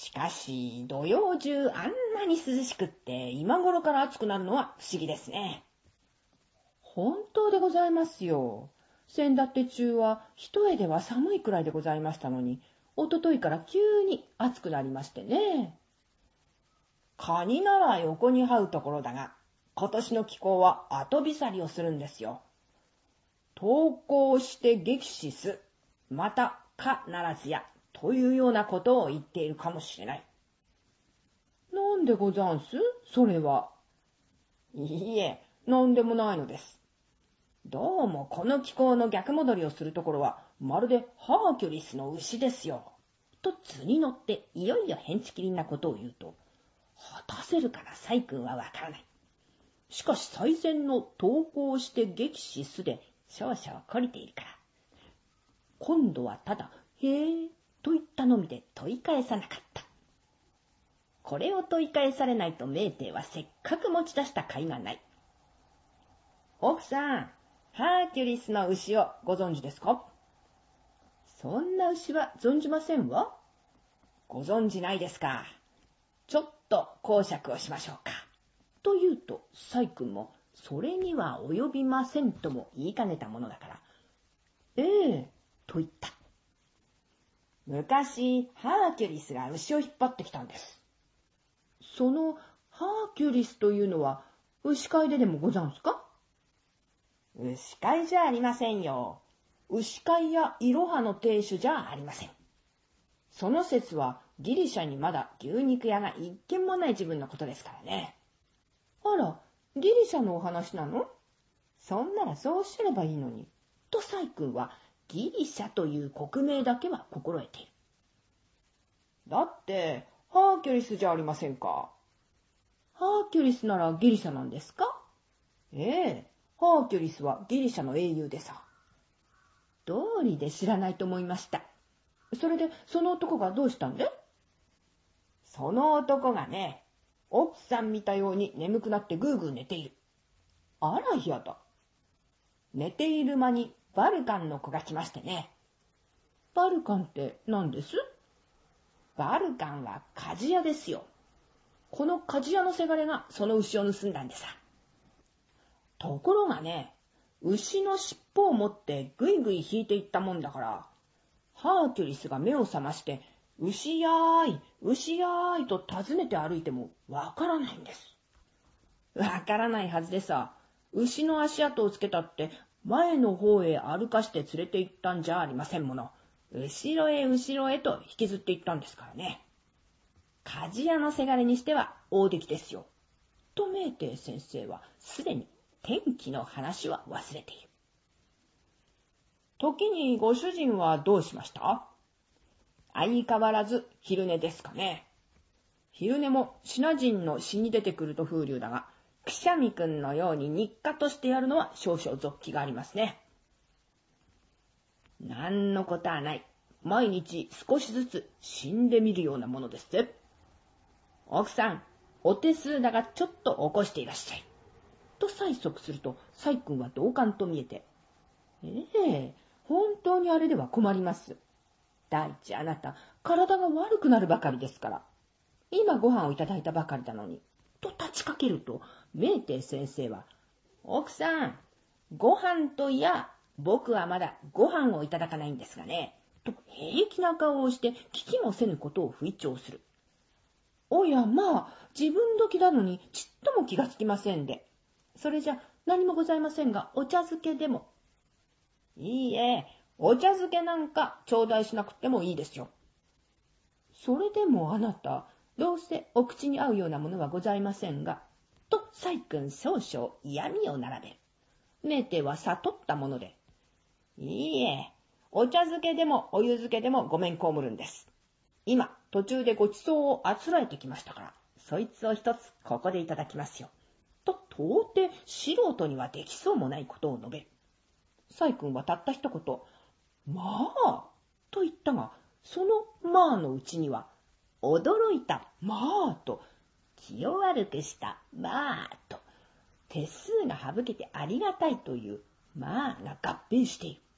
しかし、土曜中あんなに涼しくって、今頃から暑くなるのは不思議ですね。 本当でございますよ。先だって中は一重では寒いくらいでございましたのに、おとといから急に暑くなりましてね。 カニなら横に這うところだが、今年の気候は後びをするんですよ。投稿して激死す、またかならずや、というようなことを言っているかもしれない。 なんでござんすそれは。 いいえ、なんでもないのです。どうもこの気候の逆戻りをするところは、まるでハーキュリスの牛ですよ。と図に乗っていよいよ変ちきりんなことを言うと、果たせるかな細君はわからない。しかし最善の投稿して激死すで少々懲りているから。今度はただ、へえ、と言ったのみで問い返さなかった。これを問い返されないとメーテーはせっかく持ち出した甲斐がない。奥さん、ハーキュリスの牛をご存知ですか？ そんな牛は存じませんわ。 ご存じないですか。ちょっと講釈をしましょうか。と言うと、サイ君も、それには及びませんとも言いかねたものだから、ええ、と言った。昔、ハーキュリスが牛を引っ張ってきたんです。 そのハーキュリスというのは、牛飼いででもござんすか？ 牛飼いじゃありませんよ。牛飼いやイロハの亭主じゃありません。その説はギリシャにまだ牛肉屋が一軒もない自分のことですからね。 あら、ギリシャのお話なの？ そんならそうおっしゃればいいのに。とサイ君はギリシャという国名だけは心得ている。だって、ハーキュリスじゃありませんか。 ハーキュリスならギリシャなんですか？ ええ、ハーキュリスはギリシャの英雄でさ。 道理で知らないと思いました。それで、その男がどうしたんで？ その男がね、奥さん見たように眠くなってぐーぐー寝ている。 あら嫌だ。 寝ている間にバルカンの子が来ましてね。 バルカンって何です？ バルカンは鍛冶屋ですよ。この鍛冶屋のせがれがその牛を盗んだんでさ。ところがね、牛の尻尾を持ってぐいぐい引いていったもんだから、ハーキュリスが目を覚まして、牛やーい、牛やーいと尋ねて歩いてもわからないんです。わからないはずでさ、牛の足跡をつけたって前の方へ歩かして連れて行ったんじゃありませんもの。後ろへ後ろへと引きずって行ったんですからね。鍛冶屋のせがれにしては大出来ですよ。とメーテー先生はすでに天気の話は忘れている。時にご主人はどうしました？相変わらず昼寝ですかね。昼寝もシナ人の詩に出てくると風流だが、くしゃみくんのように日課としてやるのは少々俗気がありますね。なんのことはない。毎日少しずつ死んでみるようなものですぜ。奥さん、お手数だがちょっと起こしていらっしゃい。と催促すると、サイ君は同感と見えて、 ええ、本当にあれでは困ります。第一あなた、体が悪くなるばかりですから。今ご飯をいただいたばかりなのに。 と立ちかけると、メーテー先生は、奥さん、ご飯といや、僕はまだご飯をいただかないんですがね、と平気な顔をして聞きもせぬことを吹聴する。 おやまあ、自分時なのにちっとも気がつきませんで。それじゃ何もございませんが、お茶漬けでも。 いいえ、お茶漬けなんか頂戴しなくてもいいですよ。 それでもあなた、どうせお口に合うようなものはございませんが、 とサイ君少々嫌味を並べる。メーテは悟ったもので、いいえ、お茶漬けでもお湯漬けでもごめんこむるんです。今、途中でごちそうをあつらえてきましたから、そいつを一つここでいただきますよ。と到底素人にはできそうもないことを述べる。サイ君はたった一言、まあ、と言ったが、そのまあのうちには、驚いたまあと、気を悪くしたまあと、手数が省けてありがたいというまあが合併している。